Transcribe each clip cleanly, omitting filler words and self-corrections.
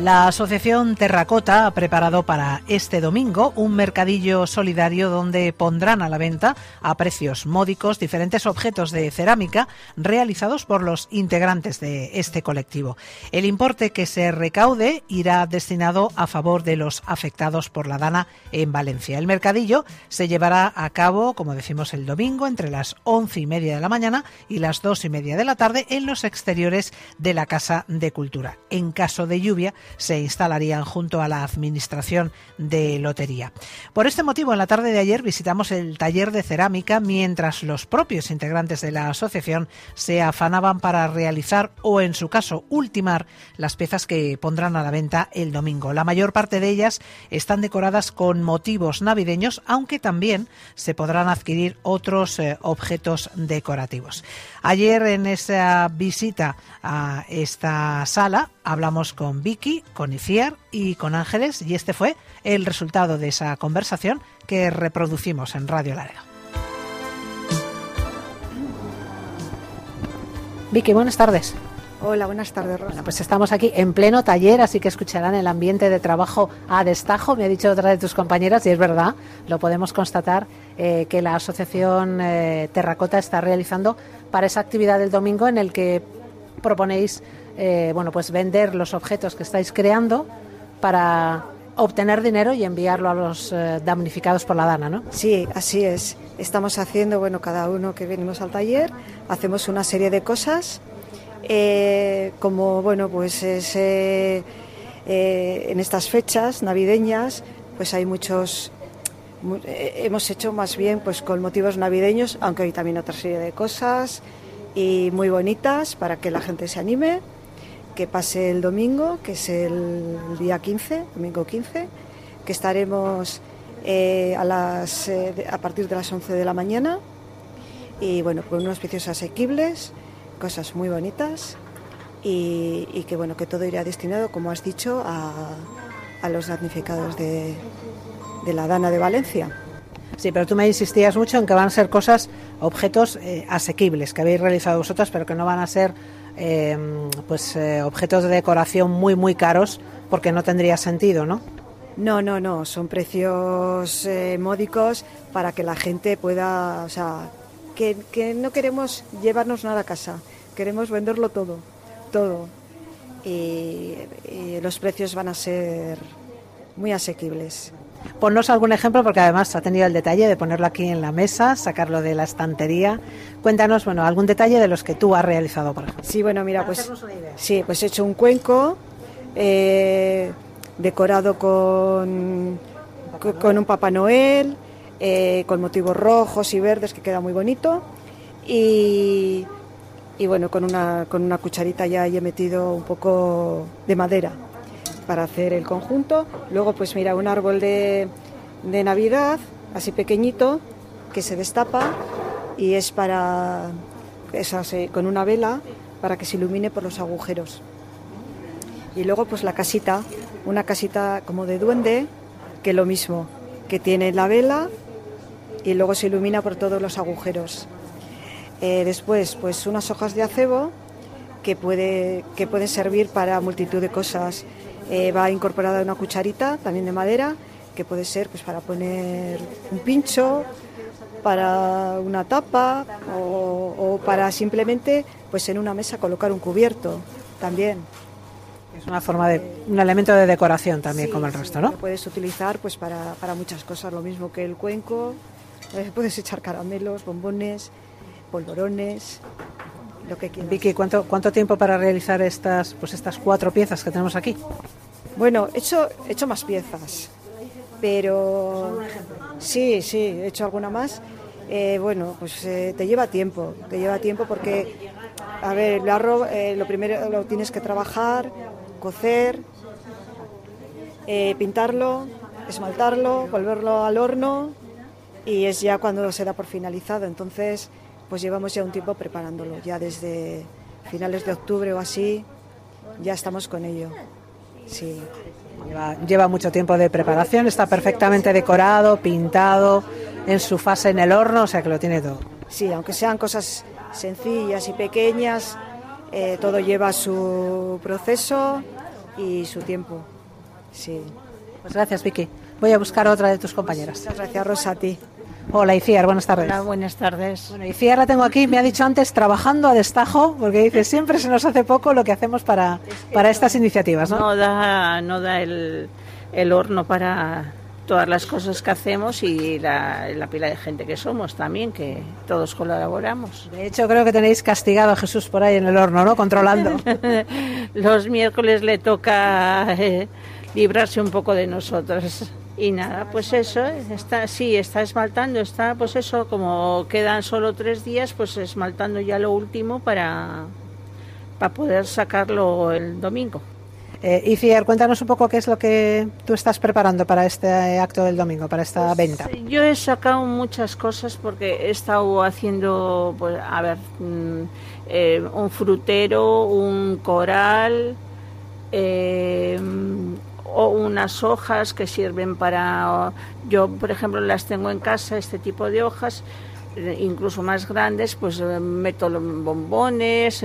La Asociación Terracota ha preparado para este domingo un mercadillo solidario donde pondrán a la venta a precios módicos diferentes objetos de cerámica realizados por los integrantes de este colectivo. El importe que se recaude irá destinado a favor de los afectados por la Dana en Valencia. El mercadillo se llevará a cabo, como decimos, el domingo entre las 11:30 de la mañana y las 2:30 de la tarde en los exteriores de la Casa de Cultura. En caso de lluvia, se instalarían junto a la Administración de Lotería. Por este motivo, en la tarde de ayer visitamos el taller de cerámica mientras los propios integrantes de la asociación se afanaban para realizar o, en su caso, ultimar las piezas que pondrán a la venta el domingo. La mayor parte de ellas están decoradas con motivos navideños, aunque también se podrán adquirir otros objetos decorativos. Ayer, en esa visita a esta sala, hablamos con Vicky, con Iciar y con Ángeles, y este fue el resultado de esa conversación que reproducimos en Radio Laredo. Vicky, buenas tardes. Hola, buenas tardes, Rosa. Bueno, pues estamos aquí en pleno taller, así que escucharán el ambiente de trabajo a destajo. Me ha dicho otra de tus compañeras, y es verdad, lo podemos constatar, que la Asociación Terracota está realizando para esa actividad del domingo en el que proponéis pues vender los objetos que estáis creando para obtener dinero y enviarlo a los damnificados por la Dana, ¿no? Sí, así es. Estamos haciendo, cada uno que venimos al taller, hacemos una serie de cosas, en estas fechas navideñas, pues hay hemos hecho más bien pues con motivos navideños, aunque hay también otra serie de cosas y muy bonitas para que la gente se anime, que pase el domingo, que es el día 15, domingo 15, que estaremos a partir de las 11 de la mañana y con unos precios asequibles, cosas muy bonitas y que todo irá destinado, como has dicho, a los damnificados de la Dana de Valencia. Sí, pero tú me insistías mucho en que van a ser objetos asequibles que habéis realizado vosotras, pero que no van a ser objetos de decoración muy, muy caros, porque no tendría sentido, ¿no? No, son precios módicos para que la gente pueda, que no queremos llevarnos nada a casa, queremos venderlo todo. Y los precios van a ser muy asequibles. Ponnos algún ejemplo, porque además ha tenido el detalle de ponerlo aquí en la mesa, sacarlo de la estantería. Cuéntanos, algún detalle de los que tú has realizado, por ejemplo. Sí, mira, pues he hecho un cuenco decorado con un Papá Noel, con motivos rojos y verdes, que queda muy bonito. Y con una cucharita ya he metido un poco de madera para hacer el conjunto. Luego un árbol de Navidad así pequeñito que se destapa y es con una vela para que se ilumine por los agujeros. Y luego la casita, una casita como de duende, que lo mismo, que tiene la vela y luego se ilumina por todos los agujeros. Después unas hojas de acebo que puede servir para multitud de cosas. Va incorporada una cucharita también de madera que puede ser para poner un pincho, para una tapa o para simplemente en una mesa colocar un cubierto también. Es una forma un elemento de decoración también, sí, como el resto, ¿no? Lo puedes utilizar para muchas cosas, lo mismo que el cuenco. Puedes echar caramelos, bombones, polvorones, lo que quieras. Vicky, ¿cuánto tiempo para realizar estas 4 piezas que tenemos aquí? He hecho más piezas, pero... ¿Solo un ejemplo? Sí, he hecho alguna más. Te lleva tiempo porque, el arroz, lo primero lo tienes que trabajar, cocer, pintarlo, esmaltarlo, volverlo al horno y es ya cuando se da por finalizado. Entonces, llevamos ya un tiempo preparándolo, ya desde finales de octubre o así, ya estamos con ello. Sí. Lleva mucho tiempo de preparación, está perfectamente decorado, pintado, en su fase en el horno, o sea que lo tiene todo. Sí, aunque sean cosas sencillas y pequeñas, todo lleva su proceso y su tiempo. Sí. Pues gracias, Vicky. Voy a buscar otra de tus compañeras. Muchas gracias, Rosa, a ti. Hola, Iciar, buenas tardes. Hola, buenas tardes. Bueno, Iciar la tengo aquí, me ha dicho antes, trabajando a destajo, porque dice, siempre se nos hace poco lo que hacemos para estas iniciativas, ¿no? No da el horno para todas las cosas que hacemos y la pila de gente que somos también, que todos colaboramos. De hecho, creo que tenéis castigado a Jesús por ahí en el horno, ¿no? Controlando. Los miércoles le toca librarse un poco de nosotros. Y nada, pues eso, está esmaltando, pues eso, como quedan solo 3 días, pues esmaltando ya lo último para poder sacarlo el domingo. Iciar, cuéntanos un poco qué es lo que tú estás preparando para este acto del domingo, para esta venta. Yo he sacado muchas cosas porque he estado haciendo, pues, un frutero, un coral, o unas hojas que sirven para... Yo, por ejemplo, las tengo en casa, este tipo de hojas, incluso más grandes, pues meto los bombones,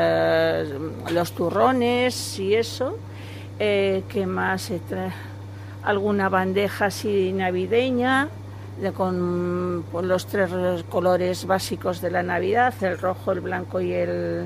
los turrones y eso. ¿Qué más? Alguna bandeja así navideña, con los 3 colores básicos de la Navidad, el rojo, el blanco y el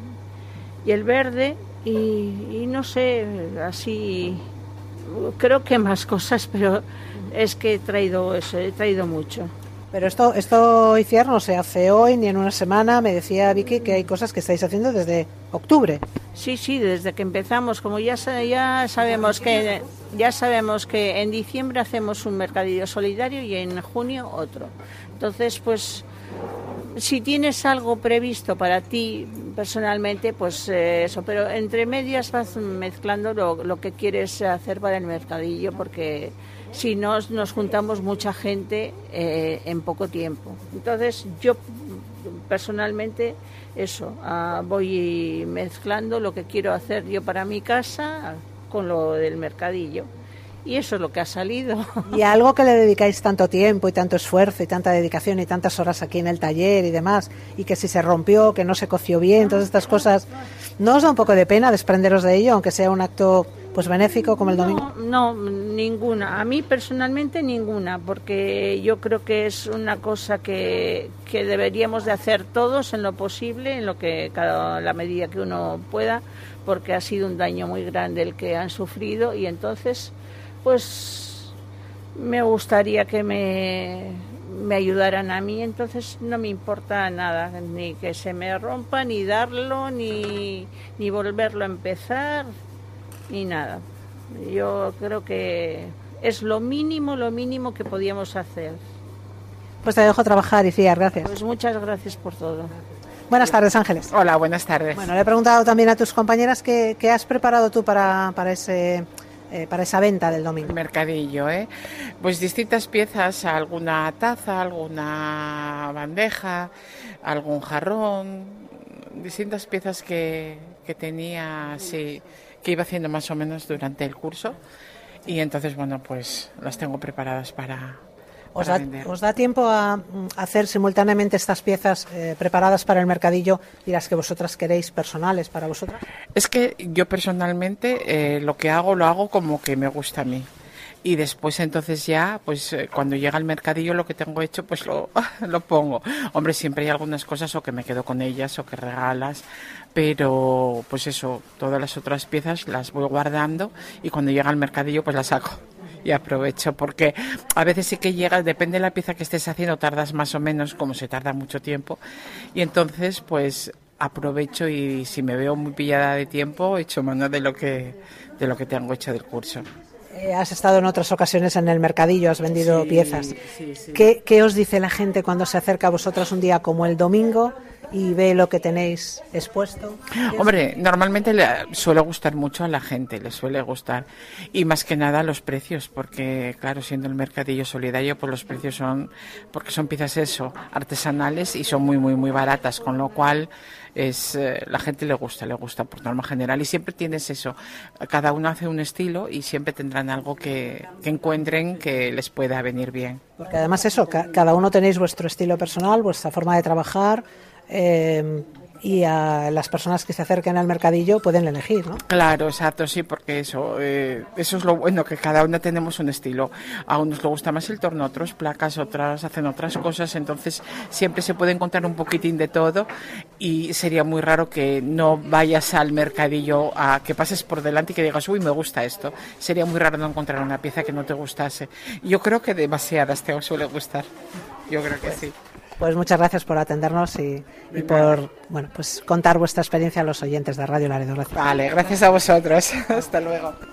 verde. Y no sé, así... Creo que más cosas, pero es que he traído mucho. Pero esto Iciar, no se hace hoy ni en una semana. Me decía Vicky que hay cosas que estáis haciendo desde octubre. Sí, desde que empezamos. Como ya sabemos que en diciembre hacemos un mercadillo solidario y en junio otro. Entonces, pues, si tienes algo previsto para ti personalmente, pues eso, pero entre medias vas mezclando lo que quieres hacer para el mercadillo, porque si no nos juntamos mucha gente en poco tiempo. Entonces yo personalmente eso, voy mezclando lo que quiero hacer yo para mi casa con lo del mercadillo. Y eso es lo que ha salido. Y algo que le dedicáis tanto tiempo y tanto esfuerzo y tanta dedicación y tantas horas aquí en el taller y demás, y que si se rompió, que no se coció bien, todas estas cosas, ¿no os da un poco de pena desprenderos de ello, aunque sea un acto pues benéfico como el domingo? No, ninguna. A mí personalmente ninguna, porque yo creo que es una cosa que deberíamos de hacer todos en lo posible, en la medida que uno pueda, porque ha sido un daño muy grande el que han sufrido, y entonces pues me gustaría que me ayudaran a mí. Entonces no me importa nada, ni que se me rompa, ni darlo, ni volverlo a empezar, ni nada. Yo creo que es lo mínimo que podíamos hacer. Pues te dejo trabajar, Iciar, gracias. Pues muchas gracias por todo. Buenas tardes, Ángeles. Hola, buenas tardes. Bueno, le he preguntado también a tus compañeras qué has preparado tú para esa venta del domingo. Mercadillo, pues distintas piezas, alguna taza, alguna bandeja, algún jarrón, distintas piezas que tenía, sí, que iba haciendo más o menos durante el curso, y entonces, bueno, pues las tengo preparadas para vender. ¿Os da tiempo a hacer simultáneamente estas piezas preparadas para el mercadillo y las que vosotras queréis personales para vosotras? Es que yo personalmente lo hago como que me gusta a mí. Y después entonces ya, pues cuando llega el mercadillo lo que tengo hecho, pues lo pongo. Hombre, siempre hay algunas cosas o que me quedo con ellas o que regalas, pero pues eso, todas las otras piezas las voy guardando y cuando llega el mercadillo pues las saco. Y aprovecho, porque a veces sí que llegas, depende de la pieza que estés haciendo, tardas más o menos, como se tarda mucho tiempo, y entonces pues aprovecho, y si me veo muy pillada de tiempo, echo mano de lo que tengo hecho del curso. Has estado en otras ocasiones en el mercadillo, has vendido piezas. Sí. ¿Qué os dice la gente cuando se acerca a vosotras un día como el domingo y ve lo que tenéis expuesto? Hombre, normalmente le suele gustar mucho a la gente, le suele gustar. Y más que nada los precios, porque claro, siendo el mercadillo solidario, pues los precios porque son piezas artesanales y son muy, muy, muy baratas, con lo cual la gente le gusta por norma general. Y siempre tienes eso, cada uno hace un estilo y siempre tendrán algo que encuentren que les pueda venir bien. Porque además cada uno tenéis vuestro estilo personal, vuestra forma de trabajar. y a las personas que se acerquen al mercadillo pueden elegir, ¿no? Claro, exacto, sí, porque eso es lo bueno, que cada una tenemos un estilo. A unos les gusta más el torno, a otros placas, otras hacen otras cosas, entonces siempre se puede encontrar un poquitín de todo y sería muy raro que no vayas al mercadillo, a que pases por delante y que digas, uy, me gusta esto. Sería muy raro no encontrar una pieza que no te gustase. Yo creo que demasiadas te suele gustar. Yo creo que sí. Pues muchas gracias por atendernos y por pues contar vuestra experiencia a los oyentes de Radio Laredo. Gracias. Vale, gracias a vosotros. Hasta luego.